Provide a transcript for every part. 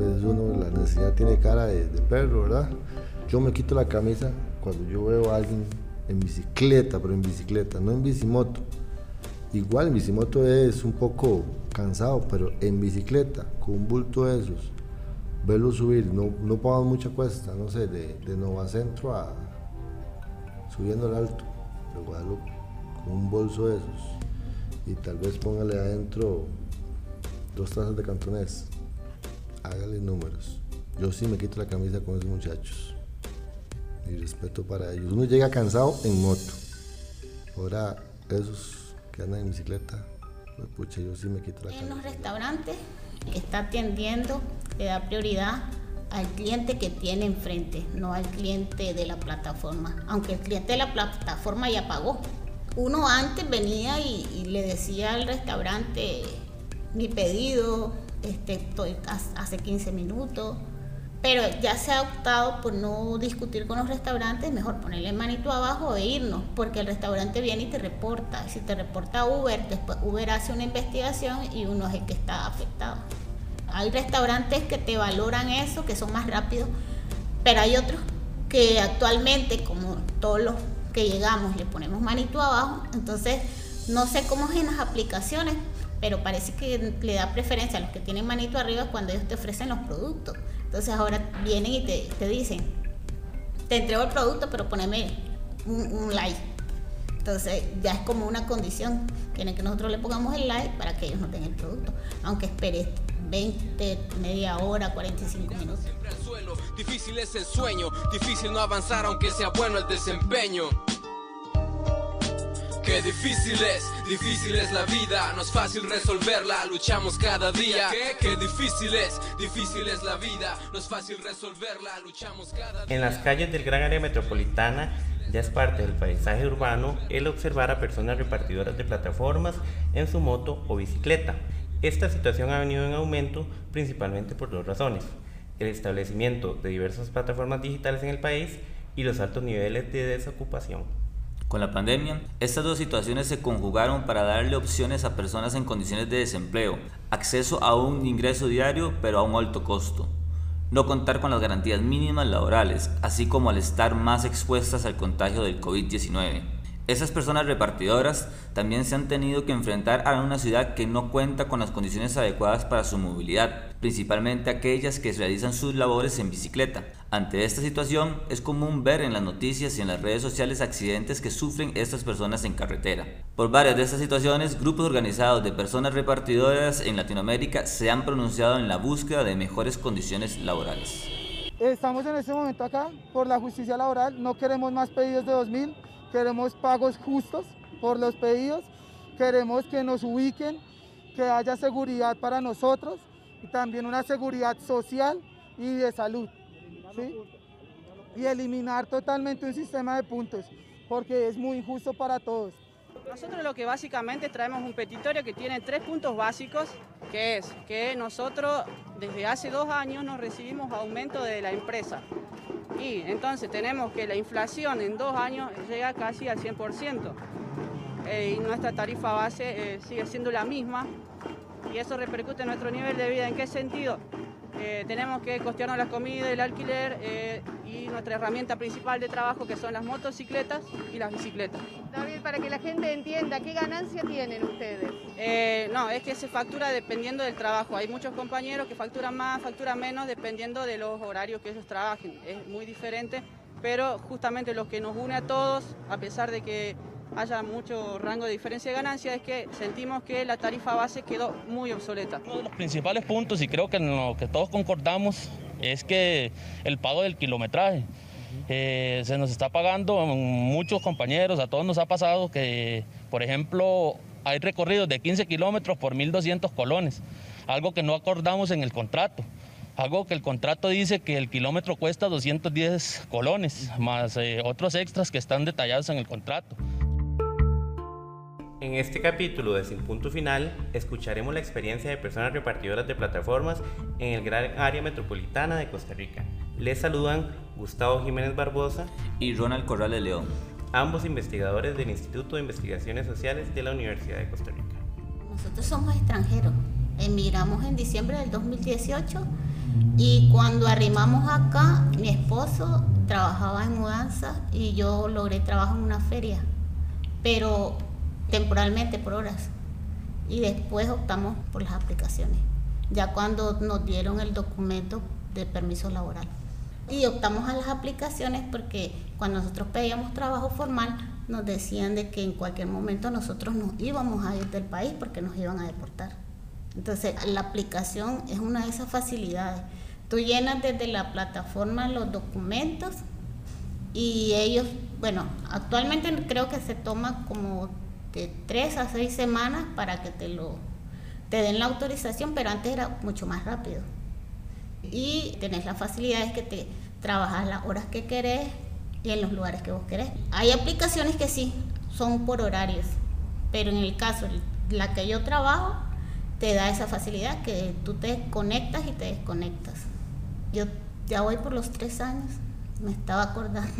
veces la necesidad tiene cara de perro, ¿verdad? Yo me quito la camisa cuando yo veo a alguien en bicicleta, pero en bicicleta, no en bicimoto. Igual en bicimoto es un poco cansado, pero en bicicleta, con un bulto de esos, verlo subir, no pagamos mucha cuesta, no sé, de Novacentro a subiendo al alto de Guadalupe, con un bolso de esos, y tal vez póngale adentro 2 tazas de cantonés, hágale números. Yo sí me quito la camisa con esos muchachos, mi respeto para ellos. Uno llega cansado en moto, ahora esos que andan en bicicleta, pues pucha, yo sí me quito la camisa. En los restaurantes está atendiendo, le da prioridad al cliente que tiene enfrente, no al cliente de la plataforma, aunque el cliente de la plataforma ya pagó. Uno antes venía y le decía al restaurante, mi pedido, estoy hace 15 minutos, pero ya se ha optado por no discutir con los restaurantes, mejor ponerle manito abajo e irnos, porque el restaurante viene y te reporta. Si te reporta Uber, después Uber hace una investigación y uno es el que está afectado. Hay restaurantes que te valoran eso, que son más rápidos, pero hay otros que actualmente, como todos los que llegamos, le ponemos manito abajo. Entonces, no sé cómo es en las aplicaciones, pero parece que le da preferencia a los que tienen manito arriba cuando ellos te ofrecen los productos. Entonces ahora vienen y te dicen, te entrego el producto, pero poneme un like. Entonces ya es como una condición, quieren que nosotros le pongamos el like para que ellos no tengan el producto, aunque esperes 20, media hora, 45 minutos. Difícil es el sueño, difícil no avanzar aunque sea bueno el desempeño. Qué difícil es la vida, no es fácil resolverla, luchamos cada día. Qué difícil es la vida, no es fácil resolverla, luchamos cada día. En las calles del gran área metropolitana ya es parte del paisaje urbano el observar a personas repartidoras de plataformas en su moto o bicicleta. Esta situación ha venido en aumento principalmente por 2 razones: el establecimiento de diversas plataformas digitales en el país y los altos niveles de desocupación. Con la pandemia, estas 2 situaciones se conjugaron para darle opciones a personas en condiciones de desempleo, acceso a un ingreso diario pero a un alto costo, no contar con las garantías mínimas laborales, así como al estar más expuestas al contagio del COVID-19. Esas personas repartidoras también se han tenido que enfrentar a una ciudad que no cuenta con las condiciones adecuadas para su movilidad, principalmente aquellas que realizan sus labores en bicicleta. Ante esta situación, es común ver en las noticias y en las redes sociales accidentes que sufren estas personas en carretera. Por varias de estas situaciones, grupos organizados de personas repartidoras en Latinoamérica se han pronunciado en la búsqueda de mejores condiciones laborales. Estamos en este momento acá por la justicia laboral, no queremos más pedidos de 2000, queremos pagos justos por los pedidos, queremos que nos ubiquen, que haya seguridad para nosotros y también una seguridad social y de salud, ¿sí? Y eliminar totalmente un sistema de puntos, porque es muy injusto para todos. Nosotros lo que básicamente traemos un petitorio que tiene 3 puntos básicos, que es que nosotros desde hace 2 años no recibimos aumento de la empresa. Y entonces tenemos que la inflación en 2 años llega casi al 100%. Y nuestra tarifa base sigue siendo la misma y eso repercute en nuestro nivel de vida. ¿En qué sentido? Tenemos que costearnos la comida, el alquiler y nuestra herramienta principal de trabajo, que son las motocicletas y las bicicletas. David, para que la gente entienda, ¿qué ganancia tienen ustedes? No, es que se factura dependiendo del trabajo. Hay muchos compañeros que facturan más, facturan menos, dependiendo de los horarios que ellos trabajen. Es muy diferente, pero justamente lo que nos une a todos, a pesar de que haya mucho rango de diferencia de ganancia, es que sentimos que la tarifa base quedó muy obsoleta. Uno de los principales puntos, y creo que en lo que todos concordamos, es que el pago del kilometraje. Se nos está pagando a muchos compañeros, a todos nos ha pasado que, por ejemplo, hay recorridos de 15 kilómetros por 1.200 colones, algo que no acordamos en el contrato. Algo que el contrato dice que el kilómetro cuesta 210 colones, más otros extras que están detallados en el contrato. En este capítulo de Sin Punto Final, escucharemos la experiencia de personas repartidoras de plataformas en el gran área metropolitana de Costa Rica. Les saludan Gustavo Jiménez Barbosa y Ronald Corrales León, ambos investigadores del Instituto de Investigaciones Sociales de la Universidad de Costa Rica. Nosotros somos extranjeros, emigramos en diciembre del 2018 Y cuando arrimamos acá, mi esposo trabajaba en mudanza y yo logré trabajo en una feria, pero temporalmente, por horas. Y después optamos por las aplicaciones, ya cuando nos dieron el documento de permiso laboral. Y optamos a las aplicaciones porque cuando nosotros pedíamos trabajo formal, nos decían de que en cualquier momento nosotros nos íbamos a ir del país porque nos iban a deportar. Entonces, la aplicación es una de esas facilidades. Tú llenas desde la plataforma los documentos y ellos, bueno, actualmente creo que se toma como de 3 a 6 semanas para que te den la autorización, pero antes era mucho más rápido. Y tenés las facilidades que te trabajas las horas que querés y en los lugares que vos querés. Hay aplicaciones que sí, son por horarios, pero en el caso, la que yo trabajo, te da esa facilidad que tú te conectas y te desconectas. Yo ya voy por los 3 años, me estaba acordando.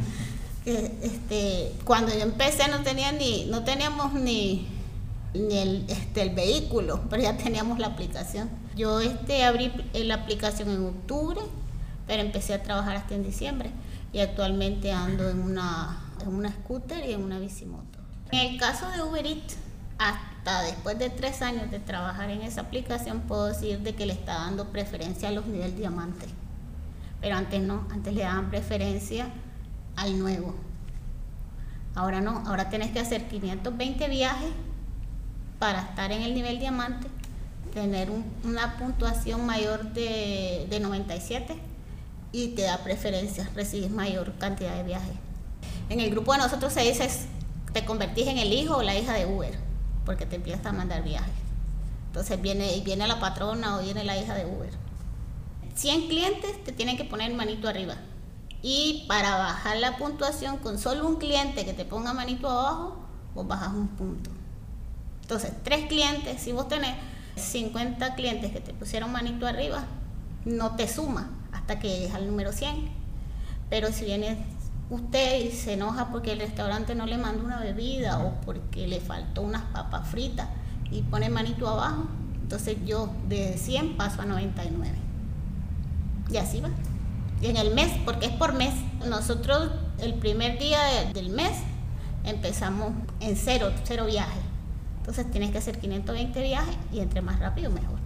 Cuando yo empecé no teníamos ni el vehículo, pero ya teníamos la aplicación. Yo abrí la aplicación en octubre, pero empecé a trabajar hasta en diciembre y actualmente ando en una scooter y en una bicimoto. En el caso de Uber Eats, hasta después de 3 años de trabajar en esa aplicación, puedo decir de que le está dando preferencia a los nivel diamante. Pero antes no, antes le daban preferencia al nuevo. Ahora no, ahora tienes que hacer 520 viajes para estar en el nivel diamante, tener una puntuación mayor de 97 y te da preferencia, recibes mayor cantidad de viajes. En el grupo de nosotros se dice, te convertís en el hijo o la hija de Uber, porque te empiezas a mandar viajes. Entonces viene la patrona o viene la hija de Uber. 100 clientes te tienen que poner manito arriba. Y para bajar la puntuación, con solo un cliente que te ponga manito abajo, vos bajas un punto. Entonces, 3 clientes, si vos tenés 50 clientes que te pusieron manito arriba, no te suma hasta que llegues al número 100. Pero si viene usted y se enoja porque el restaurante no le mandó una bebida o porque le faltó unas papas fritas y pone manito abajo, entonces yo de 100 paso a 99. Y así va. Y en el mes, porque es por mes, nosotros el primer día del mes empezamos en cero viajes. Entonces tienes que hacer 520 viajes y entre más rápido mejor.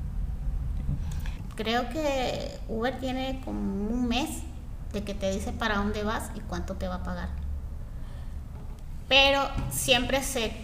Creo que Uber tiene como un mes de que te dice para dónde vas y cuánto te va a pagar. Pero siempre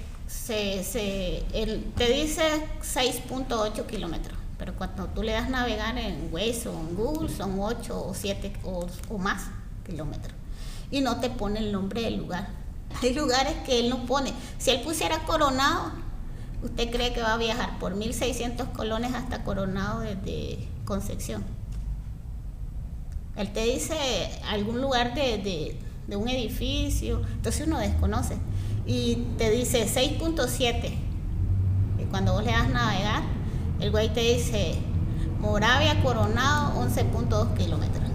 te dice 6.8 kilómetros. Pero cuando tú le das navegar en Waze o en Google son 8 o 7 o más kilómetros. Y no te pone el nombre del lugar. Hay lugares que él no pone. Si él pusiera Coronado, ¿usted cree que va a viajar por 1.600 colones hasta Coronado desde Concepción? Él te dice algún lugar de un edificio, entonces uno desconoce. Y te dice 6.7. Y cuando vos le das navegar, el güey te dice Moravia, Coronado, 11.2 kilómetros.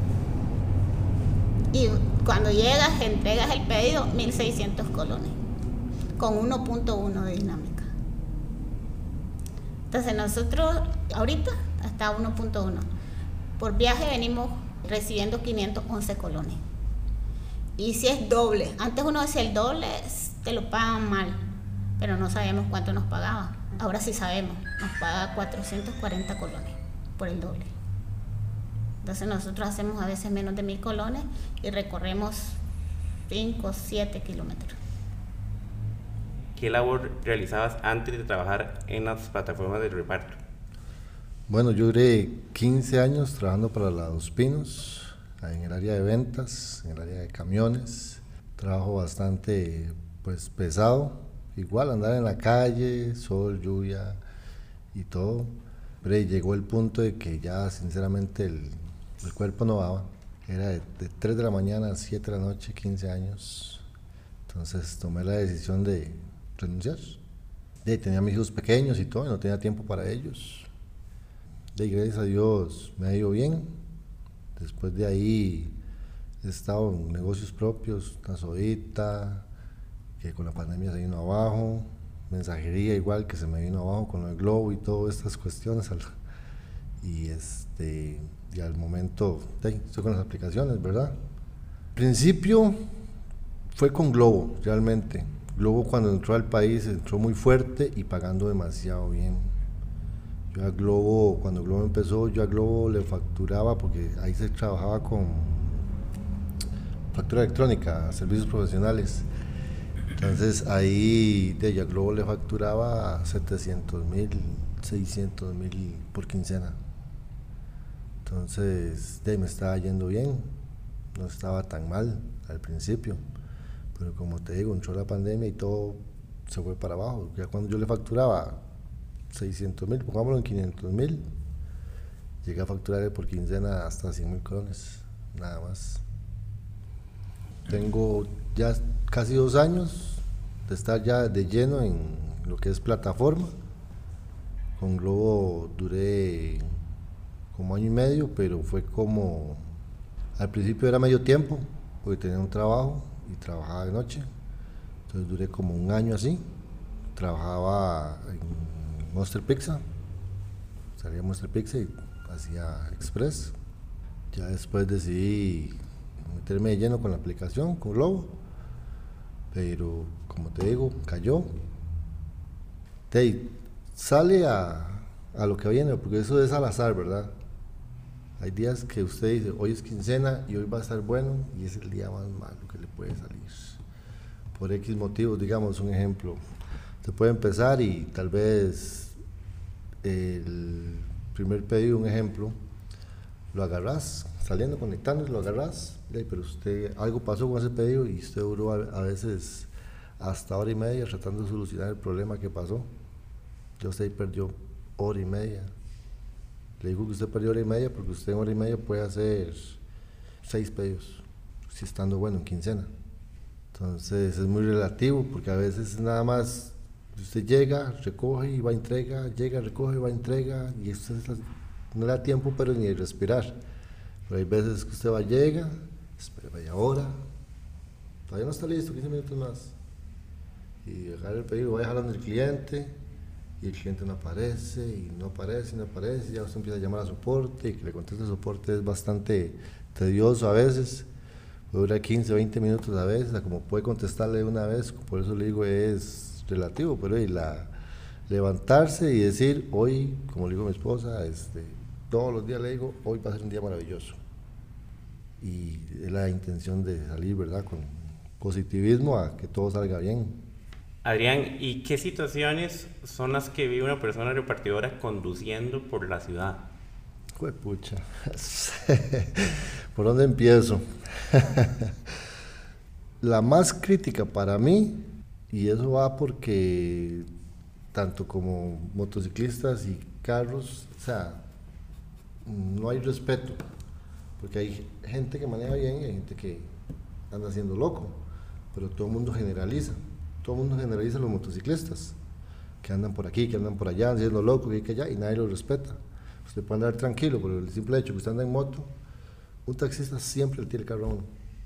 Y cuando llegas, entregas el pedido, 1.600 colones, con 1.1 de dinámica. Entonces nosotros, ahorita, hasta 1.1. Por viaje venimos recibiendo 511 colones. Y si es doble, antes uno decía el doble, te lo pagan mal, pero no sabíamos cuánto nos pagaba. Ahora sí sabemos, nos paga 440 colones por el doble. Entonces nosotros hacemos a veces menos de 1.000 colones y recorremos 5 o 7 kilómetros. ¿Qué labor realizabas antes de trabajar en las plataformas de reparto? Bueno, yo duré 15 años trabajando para la Dos Pinos, en el área de ventas, en el área de camiones. Trabajo bastante pesado. Igual andar en la calle, sol, lluvia y todo, pero llegó el punto de que ya sinceramente el cuerpo no daba. Era de 3 de la mañana a 7 de la noche, 15 años. Entonces tomé la decisión de renunciar. Tenía mis hijos pequeños y todo, y no tenía tiempo para ellos. Gracias a Dios me ha ido bien. Después de ahí he estado en negocios propios, una sodita, que con la pandemia se vino abajo, mensajería igual que se me vino abajo con el globo y todas estas cuestiones, y al momento estoy con las aplicaciones, ¿verdad? Al principio fue con Globo, realmente. Globo cuando entró al país entró muy fuerte y pagando demasiado bien. Yo a Globo, cuando Globo empezó, yo a Globo le facturaba, porque ahí se trabajaba con factura electrónica, servicios profesionales. Entonces ahí yo a Globo le facturaba 700,000, 600,000 por quincena. Entonces me estaba yendo bien, no estaba tan mal al principio. Pero como te digo, entró la pandemia y todo se fue para abajo. Ya cuando yo le facturaba 600,000, pongámoslo en 500,000, llegué a facturarle por quincena hasta 100,000 colones, nada más. Tengo ya casi 2 años de estar ya de lleno en lo que es plataforma. Con Globo duré como 1 año y medio, pero fue como, al principio era medio tiempo, porque tenía un trabajo y trabajaba de noche, entonces duré como 1 año así. Trabajaba en Monster Pizza, salía Monster Pizza y hacía Express. Ya después decidí meterme de lleno con la aplicación, con Globo, pero como te digo, cayó. Sale a lo que viene, porque eso es al azar, ¿verdad? Hay días que usted dice, hoy es quincena y hoy va a estar bueno, y es el día más malo que le puede salir. Por X motivos, digamos, un ejemplo. Se puede empezar y tal vez el primer pedido, un ejemplo, lo agarrás, saliendo, conectándose, lo agarrás, pero usted, algo pasó con ese pedido y usted duró a veces hasta 1 hora y media tratando de solucionar el problema que pasó. Yo sé, perdió 1 hora y media. Le digo que usted perdió 1 hora y media porque usted en 1 hora y media puede hacer 6 pedidos, si estando bueno en quincena. Entonces es muy relativo, porque a veces nada más usted llega, recoge y va a entrega, llega, recoge y va a entrega, y usted no le da tiempo pero ni de respirar. Pero hay veces que usted va, llega, espera media hora, todavía no está listo, 15 minutos más, y agarra el pedido, va jalando el cliente, y el cliente no aparece, y no aparece, ya usted empieza a llamar a soporte, y que le conteste el soporte es bastante tedioso a veces, puede durar 15, 20 minutos a veces, como puede contestarle una vez, por eso le digo es relativo, pero levantarse y decir, hoy, como le digo a mi esposa, todos los días le digo, hoy va a ser un día maravilloso, y es la intención de salir, ¿verdad?, con positivismo a que todo salga bien. Adrián, ¿y qué situaciones son las que vive una persona repartidora conduciendo por la ciudad? Juepucha, ¿por dónde empiezo? La más crítica para mí, y eso va porque tanto como motociclistas y carros, o sea, no hay respeto, porque hay gente que maneja bien y hay gente que anda siendo loco, pero todo el mundo generaliza. Todo el mundo generaliza a los motociclistas, que andan por aquí, que andan por allá, siendo locos, que allá, y nadie los respeta. Usted puede andar tranquilo, por el simple hecho que usted anda en moto, un taxista siempre le tira el carro a uno.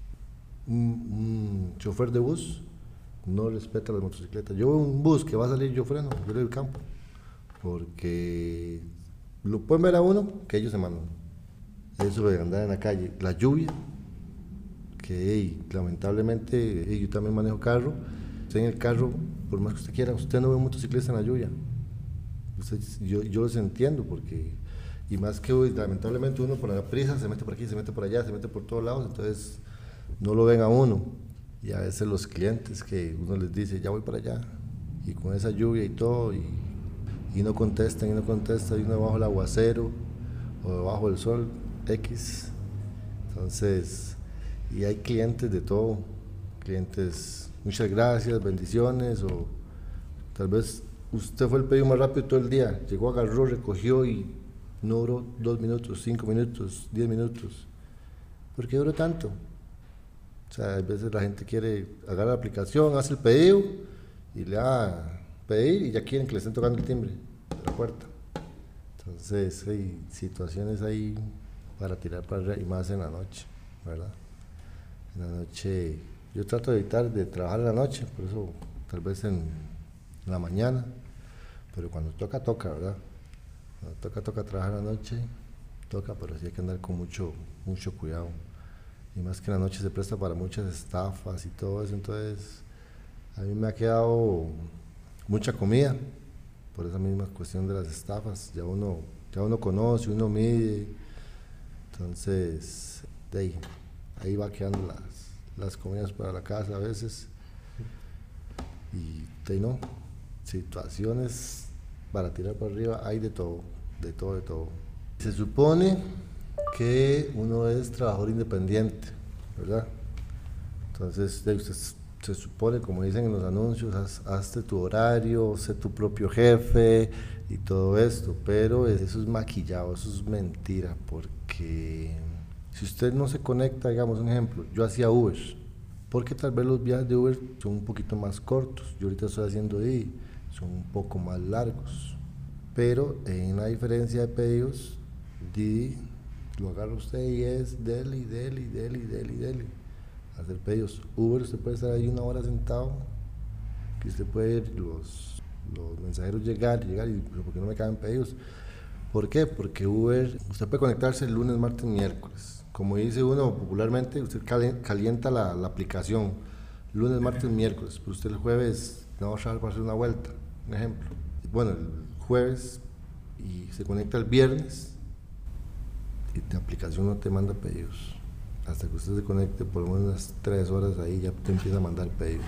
Un chofer de bus no respeta las motocicletas. Yo veo un bus que va a salir, yo freno, yo le doy el campo, porque lo pueden ver a uno, que ellos se mandan. Eso de andar en la calle, la lluvia, que lamentablemente yo también manejo carro. En el carro, por más que usted quiera, usted no ve un motociclista en la lluvia. Yo los entiendo, porque, y más que lamentablemente uno por la prisa se mete por aquí, se mete por allá, se mete por todos lados, entonces no lo ven a uno. Y a veces los clientes que uno les dice, ya voy para allá, y con esa lluvia y todo, y no contestan, y uno bajo el aguacero, o debajo del sol, X. Entonces, y hay clientes de todo, clientes... Muchas gracias, bendiciones, o tal vez usted fue el pedido más rápido todo el día, llegó, agarró, recogió y no duró 2 minutos, 5 minutos, 10 minutos. ¿Por qué duró tanto? O sea, a veces la gente quiere agarrar la aplicación, hace el pedido y le da a pedir y ya quieren que le estén tocando el timbre de la puerta. Entonces hay situaciones ahí para tirar para arriba, y más en la noche, ¿verdad? En la noche... Yo trato de evitar de trabajar en la noche, por eso tal vez en la mañana, pero cuando toca, ¿verdad? Cuando toca trabajar la noche, pero sí hay que andar con mucho cuidado. Y más que en la noche se presta para muchas estafas y todo eso, entonces a mí me ha quedado mucha comida por esa misma cuestión de las estafas. Ya uno conoce, uno mide, entonces de ahí va quedando las comidas para la casa a veces. Y no, situaciones para tirar para arriba hay de todo. Se supone que uno es trabajador independiente, ¿verdad? Entonces usted se supone, como dicen en los anuncios, hazte tu horario, sé tu propio jefe y todo esto, pero eso es maquillado, eso es mentira, porque si usted no se conecta, digamos un ejemplo, yo hacía Uber, porque tal vez los viajes de Uber son un poquito más cortos, yo ahorita estoy haciendo Didi, son un poco más largos, pero en la diferencia de pedidos, Didi lo agarra usted y es deli, hacer pedidos. Uber usted puede estar ahí 1 hora sentado, que usted puede ver los mensajeros llegar y ¿por qué no me caben pedidos? ¿Por qué? Porque Uber, usted puede conectarse el lunes, martes, miércoles. Como dice uno popularmente, usted calienta la aplicación lunes, martes, miércoles, pero usted el jueves no va a trabajar para hacer una vuelta, un ejemplo. Bueno, el jueves y se conecta el viernes y la aplicación no te manda pedidos. Hasta que usted se conecte por lo menos unas 3 horas ahí ya te empieza a mandar pedidos,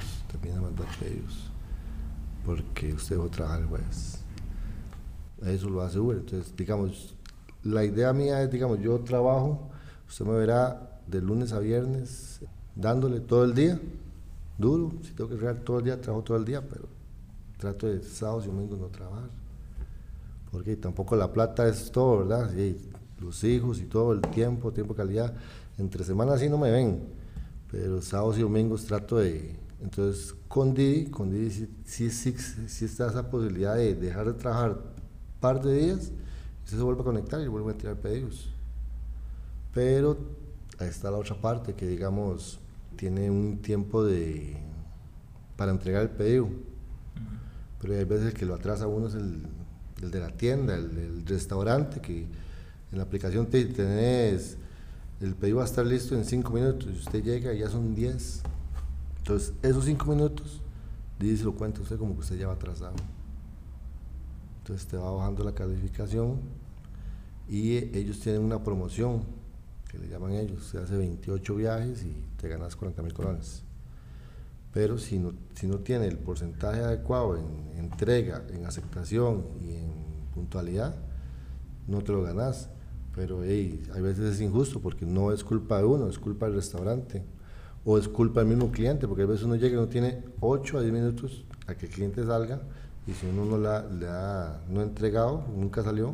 porque usted va a trabajar el jueves. Eso lo hace Uber. Entonces, digamos, la idea mía es, digamos, yo trabajo, usted me verá de lunes a viernes dándole todo el día, duro, si tengo que trabajar todo el día, trabajo todo el día, pero trato de sábados y domingos no trabajar, porque tampoco la plata es todo, ¿verdad? Sí, los hijos y todo, el tiempo, calidad. Entre semanas sí no me ven, pero sábados y domingos trato de... Entonces con Didi sí está esa posibilidad de dejar de trabajar un par de días, usted se vuelve a conectar y vuelve a tirar pedidos. Pero ahí está la otra parte, que digamos, tiene un tiempo para entregar el pedido. Pero hay veces que lo atrasa uno es el de la tienda, el restaurante, que en la aplicación tenés... El pedido va a estar listo en 5 minutos y usted llega y ya son 10. Entonces, esos 5 minutos, Didi se lo cuenta usted como que usted ya va atrasado. Entonces, te va bajando la calificación y ellos tienen una promoción que le llaman ellos. Se hace 28 viajes y te ganas 40.000 colones. Pero si no tiene el porcentaje adecuado en entrega, en aceptación y en puntualidad, no te lo ganas. Pero hay veces es injusto porque no es culpa de uno, es culpa del restaurante o es culpa del mismo cliente, porque a veces uno llega y no tiene 8 a 10 minutos a que el cliente salga y si uno no ha entregado, nunca salió,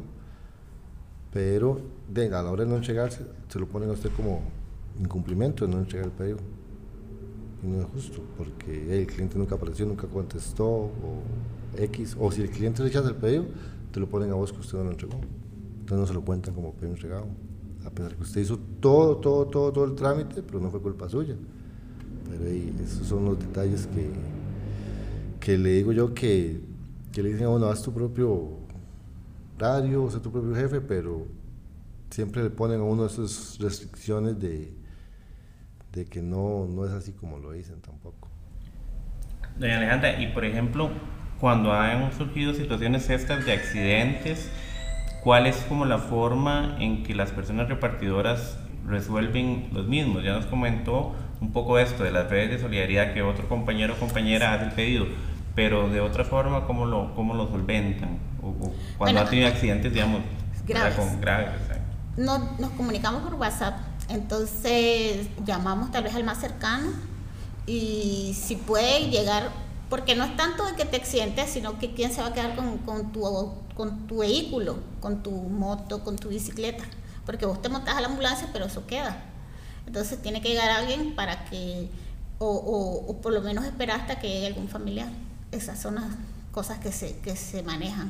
pero a la hora de no entregarse se lo ponen a usted como incumplimiento de no entregar el pedido y no es justo porque el cliente nunca apareció, nunca contestó o si el cliente rechaza el pedido te lo ponen a vos que usted no lo entregó. Entonces no se lo cuentan como pedido entregado, a pesar que usted hizo todo el trámite, pero no fue culpa suya. Pero esos son los detalles que le digo yo que le dicen a uno, haz tu propio horario, sé tu propio jefe, pero siempre le ponen a uno esas restricciones de que no es así como lo dicen tampoco. Doña Alejandra, y por ejemplo, cuando han surgido situaciones estas de accidentes, ¿cuál es como la forma en que las personas repartidoras resuelven los mismos? Ya nos comentó un poco esto de las redes de solidaridad, que otro compañero o compañera hace el pedido, pero de otra forma, ¿cómo lo solventan? O cuando han tenido accidentes, digamos, graves. Nos comunicamos por WhatsApp, entonces llamamos tal vez al más cercano y si puede llegar, porque no es tanto de que te accidentes, sino que quién se va a quedar con tu vehículo, con tu moto, con tu bicicleta, porque vos te montas a la ambulancia, pero eso queda. Entonces tiene que llegar alguien para que, o por lo menos esperar hasta que llegue algún familiar. Esas son las cosas que se manejan.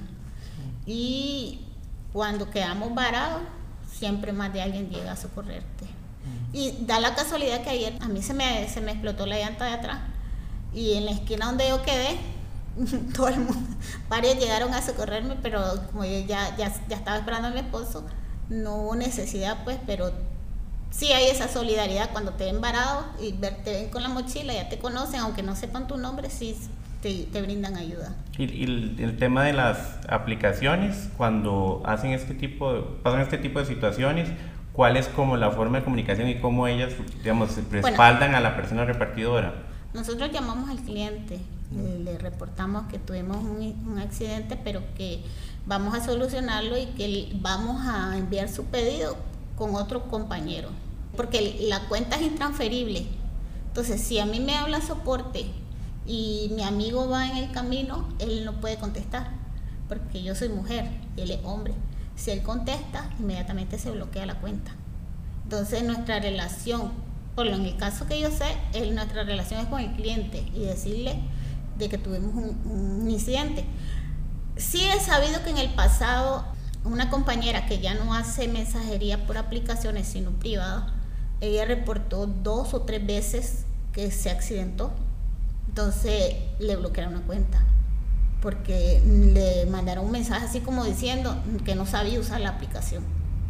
Y cuando quedamos varados, siempre más de alguien llega a socorrerte. Y da la casualidad que ayer a mí se me explotó la llanta de atrás y en la esquina donde yo quedé todo el mundo, varios llegaron a socorrerme, pero como yo ya estaba esperando a mi esposo, no hubo necesidad, pues, pero sí hay esa solidaridad cuando te ven varado y te ven con la mochila, ya te conocen, aunque no sepan tu nombre, sí te brindan ayuda. Y el tema de las aplicaciones, cuando pasan este tipo de situaciones, ¿cuál es como la forma de comunicación y cómo ellas, digamos, respaldan a la persona repartidora? Nosotros llamamos al cliente, le reportamos que tuvimos un accidente, pero que vamos a solucionarlo y que vamos a enviar su pedido con otro compañero, porque la cuenta es intransferible. Entonces, si a mí me habla soporte y mi amigo va en el camino, él no puede contestar, porque yo soy mujer y él es hombre. Si él contesta, inmediatamente se bloquea la cuenta. Entonces, nuestra relación, por lo en el caso que yo sé, nuestra relación es con el cliente y decirle de que tuvimos un incidente. Sí he sabido que en el pasado una compañera que ya no hace mensajería por aplicaciones sino privada, ella reportó 2 o 3 veces que se accidentó. Entonces le bloquearon la cuenta porque le mandaron un mensaje así como diciendo que no sabía usar la aplicación.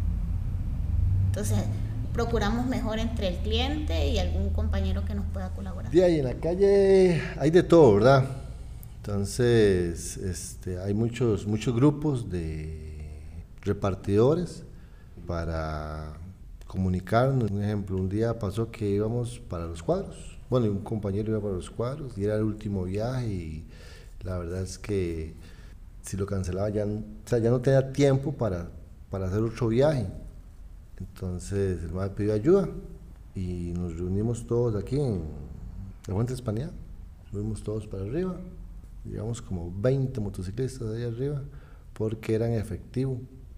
Entonces procuramos mejor entre el cliente y algún compañero que nos pueda colaborar. Sí, ahí en la calle hay de todo, ¿verdad? Entonces hay muchos grupos de repartidores para comunicarnos. Un ejemplo, un día pasó que íbamos para Los Cuadros. Bueno, un compañero iba para Los Cuadros y era el último viaje y la verdad es que si lo cancelaba ya no tenía tiempo para hacer otro viaje. Entonces el mae pidió ayuda y nos reunimos todos aquí en la Fuente España. Fuimos todos para arriba. Llegamos como 20 motociclistas ahí arriba porque eran efectivo.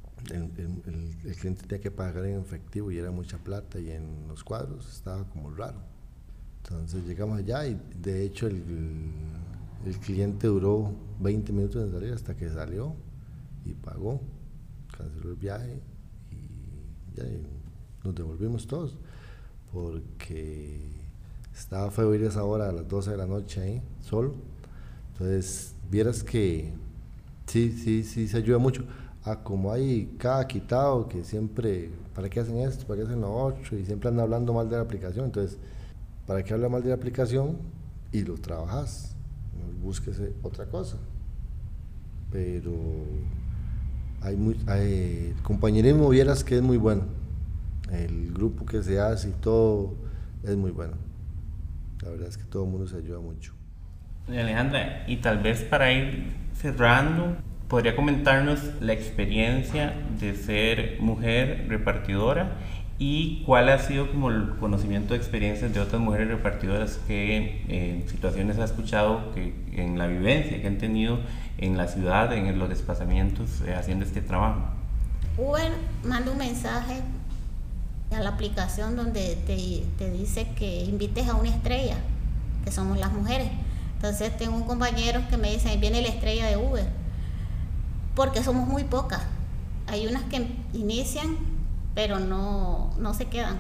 El cliente tenía que pagar en efectivo y era mucha plata y en Los Cuadros estaba como raro. Entonces llegamos allá y de hecho el cliente duró 20 minutos en salir hasta que salió y pagó, canceló el viaje y ya nos devolvimos todos porque estaba feo ir a esa hora a las 12 de la noche ahí solo. Entonces vieras que sí se ayuda mucho. Como hay cada quitado que siempre, ¿para qué hacen esto? ¿Para qué hacen lo otro? Y siempre andan hablando mal de la aplicación. Entonces, ¿para qué habla mal de la aplicación? Y lo trabajas, búsquese otra cosa. Pero hay compañerismo, vieras que es muy bueno. El grupo que se hace y todo es muy bueno. La verdad es que todo el mundo se ayuda mucho. Alejandra, y tal vez para ir cerrando, ¿podría comentarnos la experiencia de ser mujer repartidora y cuál ha sido como el conocimiento de experiencias de otras mujeres repartidoras que situaciones ha escuchado que en la vivencia que han tenido en la ciudad, en los desplazamientos haciendo este trabajo? Uber manda un mensaje a la aplicación donde te dice que invites a una estrella, que somos las mujeres. Entonces tengo un compañero que me dice, ahí viene la estrella de Uber, porque somos muy pocas. Hay unas que inician, pero no se quedan.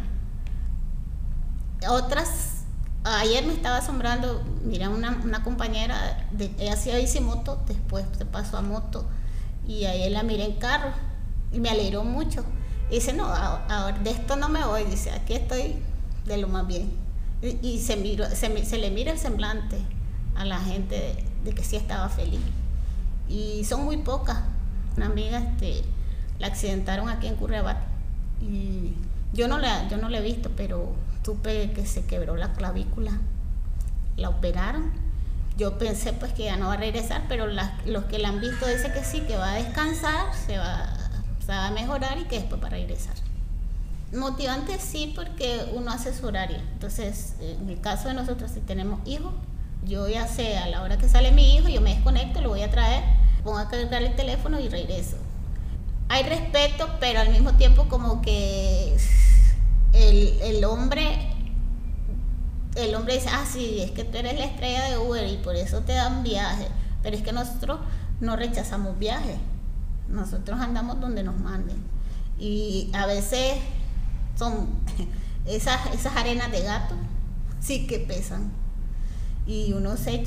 Otras, ayer me estaba asombrando, mira, una compañera, ella hacía bicimoto, después se pasó a moto, y ayer la miré en carro, y me alegró mucho. Y dice, no, ahora de esto no me voy, dice, aquí estoy de lo más bien. Y se le mira el semblante a la gente de que sí estaba feliz. Y son muy pocas. Una amiga la accidentaron aquí en Curriabat y yo no la he visto, pero supe que se quebró la clavícula, la operaron. Yo pensé pues que ya no va a regresar, pero los que la han visto dicen que sí, que va a descansar, se va a mejorar y que después va a regresar. Motivante sí, porque uno hace su horario. Entonces, en el caso de nosotros, si tenemos hijos, yo ya sé, a la hora que sale mi hijo, yo me desconecto, lo voy a traer, pongo a cargar el teléfono y regreso. Hay respeto, pero al mismo tiempo como que el hombre dice, sí, es que tú eres la estrella de Uber y por eso te dan viaje. Pero es que nosotros no rechazamos viajes. Nosotros andamos donde nos manden. Y a veces son esas arenas de gato, sí que pesan. Y uno se echa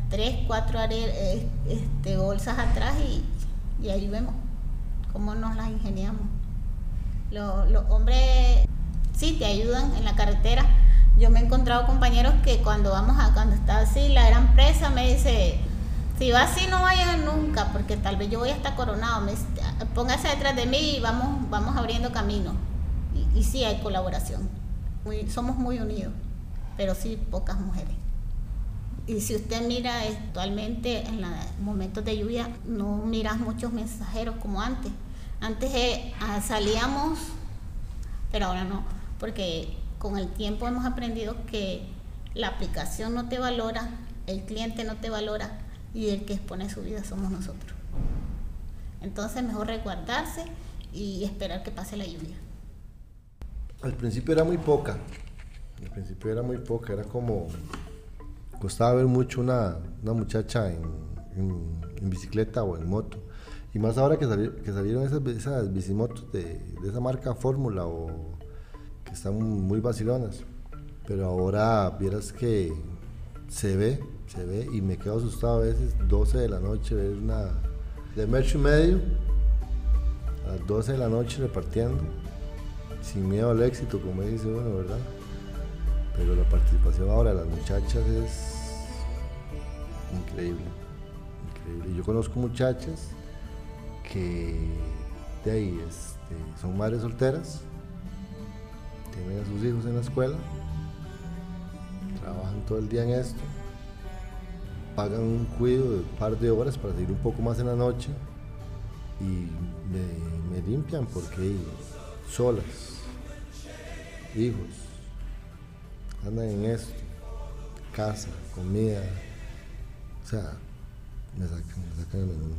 3, 4 bolsas atrás y ahí vemos cómo nos las ingeniamos. Los hombres sí te ayudan en la carretera. Yo me he encontrado compañeros que cuando está así la gran presa, me dice, si va así no vayan nunca, porque tal vez yo voy hasta Coronado, póngase detrás de mí y vamos abriendo camino. Y sí hay colaboración, somos muy unidos, pero sí pocas mujeres. Y si usted mira actualmente en los momentos de lluvia, no miras muchos mensajeros como antes. Antes salíamos, pero ahora no, porque con el tiempo hemos aprendido que la aplicación no te valora, el cliente no te valora y el que expone su vida somos nosotros. Entonces mejor resguardarse y esperar que pase la lluvia. Al principio era muy poca, era como, costaba ver mucho una muchacha en bicicleta o en moto. Y más ahora que salieron esas bicimotos de esa marca Fórmula que están muy vacilonas, pero ahora vieras que se ve y me quedo asustado a veces, 12 de la noche, ver una de 1.5 metros a las 12 de la noche repartiendo, sin miedo al éxito, como dice uno, ¿verdad? Pero la participación ahora de las muchachas es increíble. Yo conozco muchachas que de ahí son madres solteras, tienen a sus hijos en la escuela, trabajan todo el día en esto, pagan un cuido de un par de horas para seguir un poco más en la noche y me limpian porque solas, hijos, andan en esto, casa, comida, o sea, me sacan el menú.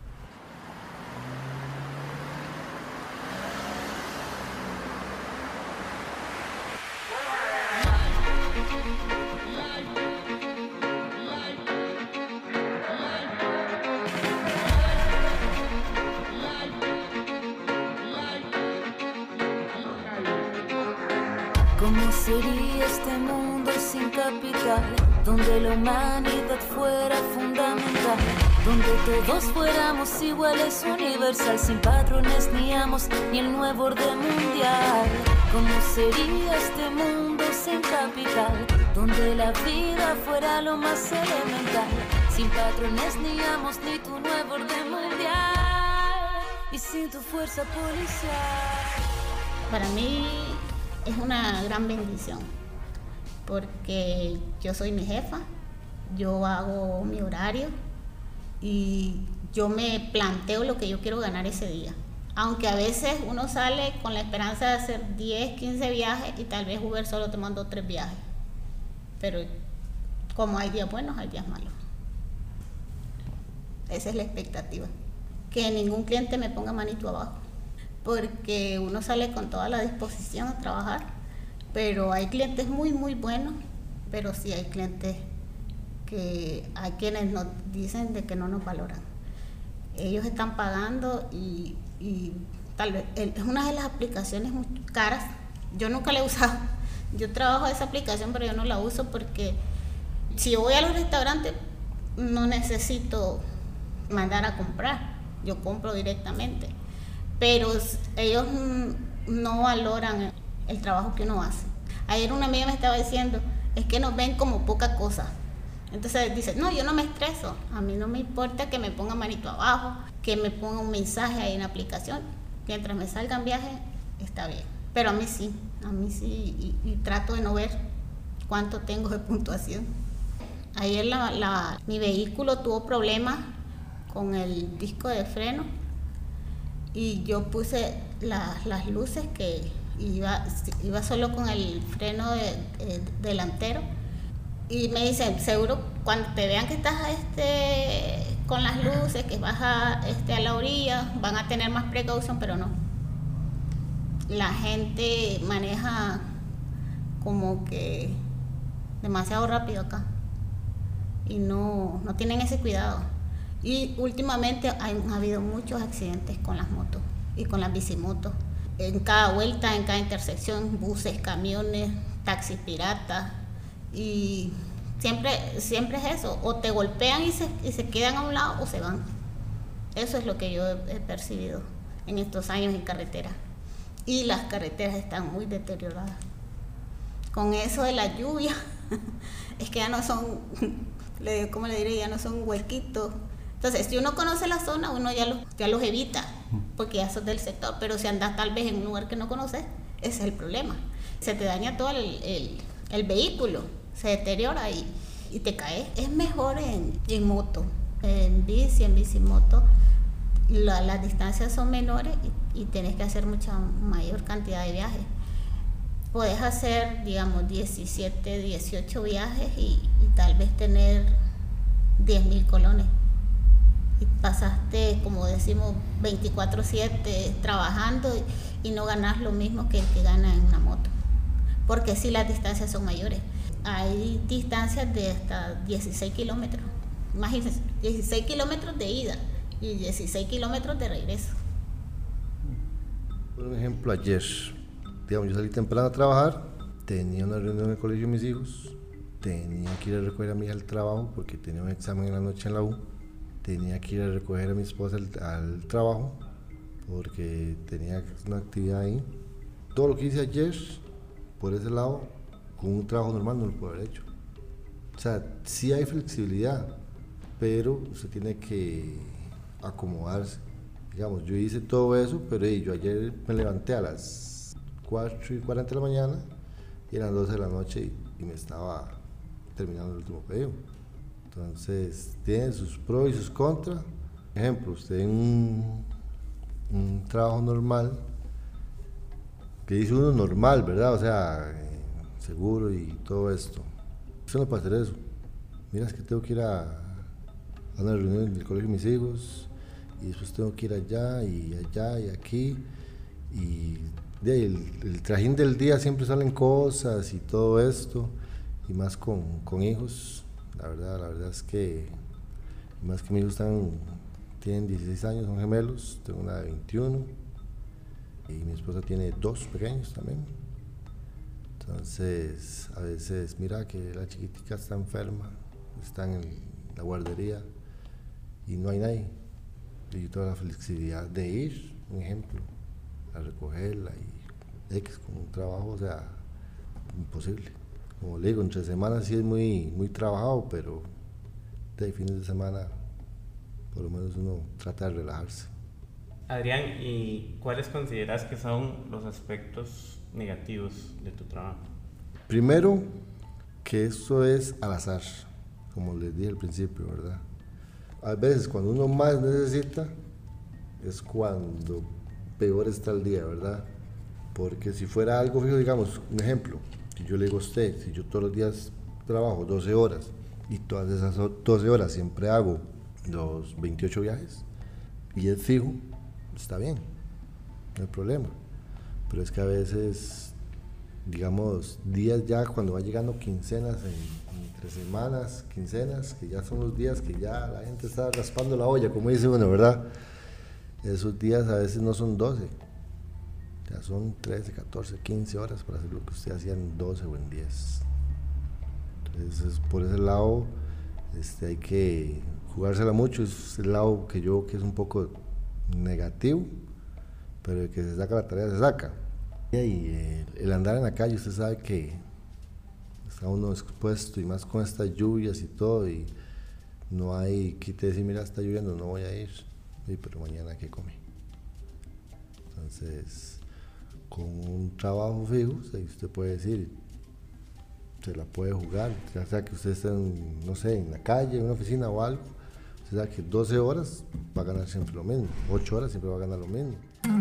¿Cómo sería este mundo sin capital? Donde la humanidad fuera fundamental, donde todos fuéramos iguales, universal, sin patrones ni amos, ni el nuevo orden mundial. ¿Cómo sería este mundo sin capital? Donde la vida fuera lo más elemental, sin patrones ni amos, ni tu nuevo orden mundial, y sin tu fuerza policial. Para mí es una gran bendición, porque yo soy mi jefa, yo hago mi horario y yo me planteo lo que yo quiero ganar ese día. Aunque a veces uno sale con la esperanza de hacer 10, 15 viajes y tal vez Uber solo te mandó 3 viajes. Pero como hay días buenos, hay días malos. Esa es la expectativa, que ningún cliente me ponga manito abajo, porque uno sale con toda la disposición a trabajar, pero hay clientes muy buenos, pero sí hay clientes que hay quienes nos dicen de que no nos valoran. Ellos están pagando y tal vez es una de las aplicaciones muy caras. Yo nunca la he usado. Yo trabajo esa aplicación, pero yo no la uso porque si yo voy a los restaurantes no necesito mandar a comprar, yo compro directamente. Pero ellos no valoran el trabajo que uno hace. Ayer una amiga me estaba diciendo, es que nos ven como poca cosa. Entonces dice, no, yo no me estreso, a mí no me importa que me ponga manito abajo, que me ponga un mensaje ahí en la aplicación, mientras me salgan viajes, está bien. Pero a mí sí, y trato de no ver cuánto tengo de puntuación. Ayer mi vehículo tuvo problemas con el disco de freno, y yo puse las luces que iba solo con el freno delantero, y me dicen, seguro cuando te vean que estás con las luces, que vas a la orilla, van a tener más precaución, pero no. La gente maneja como que demasiado rápido acá y no tienen ese cuidado. Y últimamente han habido muchos accidentes con las motos y con las bicimotos. En cada vuelta, en cada intersección, buses, camiones, taxis piratas. Y Siempre es eso, o te golpean y se quedan a un lado o se van. Eso es lo que yo he percibido en estos años en carretera. Y las carreteras están muy deterioradas. Con eso de la lluvia, es que ya no son, ¿cómo le diré? Ya no son huequitos. Entonces, si uno conoce la zona, uno ya los evita, porque ya sos del sector. Pero si andas tal vez en un lugar que no conoces, ese es el problema. Se te daña todo el vehículo, se deteriora y te caes. Es mejor en moto, en bicimoto. Las distancias son menores y tenés que hacer mucha mayor cantidad de viajes. Podés hacer, digamos, 17, 18 viajes y tal vez tener 10.000 colones. Y pasaste, como decimos, 24/7 trabajando y no ganás lo mismo que el que gana en una moto. Porque sí, las distancias son mayores. Hay distancias de hasta 16 kilómetros. Imagínense, 16 kilómetros de ida y 16 kilómetros de regreso. Por ejemplo, ayer, digamos, yo salí temprano a trabajar, tenía una reunión en el colegio de mis hijos, tenía que ir a recoger a mi hija al trabajo porque tenía un examen en la noche en la U, tenía que ir a recoger a mi esposa al trabajo porque tenía una actividad ahí. Todo lo que hice ayer, por ese lado, con un trabajo normal no lo puedo haber hecho. O sea, sí hay flexibilidad, pero usted tiene que acomodarse. Digamos, yo hice todo eso, pero yo ayer me levanté a las 4:40 de la mañana y eran 12 de la noche y me estaba terminando el último pedido. Entonces, tiene sus pros y sus contras. Por ejemplo, usted en un trabajo normal, que dice uno normal, ¿verdad? O sea, seguro y todo esto. Usted no puede hacer eso. Mira, es que tengo que ir a una reunión del colegio de mis hijos y después tengo que ir allá y aquí y el trajín del día siempre salen cosas y todo esto y más con hijos. La verdad es que más que mis hijos tienen 16 años, son gemelos, tengo una de 21 y mi esposa tiene 2 pequeños también. Entonces a veces mira que la chiquitica está enferma, está en la guardería y no hay nadie. Y yo tengo la flexibilidad de ir, un ejemplo, a recogerla y con un trabajo, o sea, imposible. Como le digo, entre semanas sí es muy trabajado, pero de fines de semana por lo menos uno trata de relajarse. Adrián, ¿y cuáles consideras que son los aspectos negativos de tu trabajo? Primero, que eso es al azar, como les dije al principio, ¿verdad? A veces cuando uno más necesita es cuando peor está el día, ¿verdad? Porque si fuera algo fijo, digamos, un ejemplo, si yo le digo a usted, si yo todos los días trabajo 12 horas y todas esas 12 horas siempre hago los 28 viajes y es fijo, está bien, no hay problema. Pero es que a veces, digamos, días ya cuando va llegando quincenas entre semanas, quincenas, que ya son los días que ya la gente está raspando la olla, como dice uno, ¿verdad? Esos días a veces no son 12, ya son 13, 14, 15 horas para hacer lo que usted hacía en 12 o en 10. Entonces, por ese lado, hay que jugársela mucho, es el lado que es un poco negativo, pero el que se saca la tarea se saca. Y el andar en la calle, usted sabe que está uno expuesto y más con estas lluvias y todo, y no hay que te decir, mira, está lloviendo, no voy a ir, pero mañana ¿qué come? Entonces, con un trabajo fijo, usted puede decir, se la puede jugar, ya sea que usted esté no sé, en la calle, en una oficina o algo, usted sabe que 12 horas va a ganar siempre lo mismo, 8 horas siempre va a ganar lo mismo.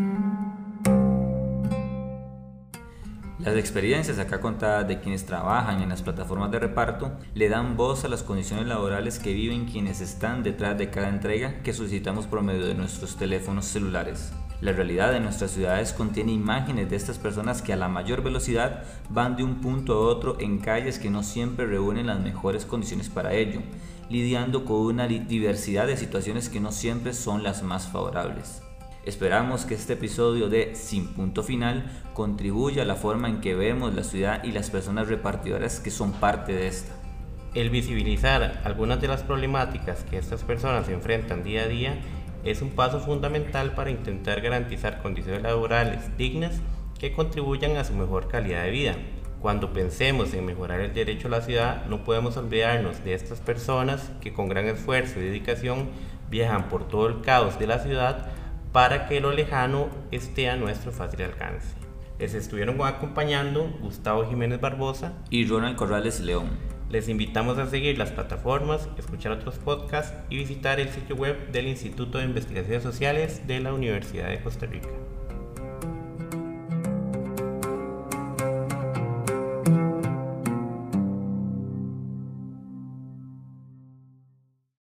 Las experiencias acá contadas de quienes trabajan en las plataformas de reparto le dan voz a las condiciones laborales que viven quienes están detrás de cada entrega que solicitamos por medio de nuestros teléfonos celulares. La realidad de nuestras ciudades contiene imágenes de estas personas que a la mayor velocidad van de un punto a otro en calles que no siempre reúnen las mejores condiciones para ello, lidiando con una diversidad de situaciones que no siempre son las más favorables. Esperamos que este episodio de Sin Punto Final contribuya a la forma en que vemos la ciudad y las personas repartidoras que son parte de esta. El visibilizar algunas de las problemáticas que estas personas enfrentan día a día es un paso fundamental para intentar garantizar condiciones laborales dignas que contribuyan a su mejor calidad de vida. Cuando pensemos en mejorar el derecho a la ciudad, no podemos olvidarnos de estas personas que con gran esfuerzo y dedicación viajan por todo el caos de la ciudad para que lo lejano esté a nuestro fácil alcance. Les estuvieron acompañando Gustavo Jiménez Barbosa y Ronald Corrales León. Les invitamos a seguir las plataformas, escuchar otros podcasts y visitar el sitio web del Instituto de Investigaciones Sociales de la Universidad de Costa Rica.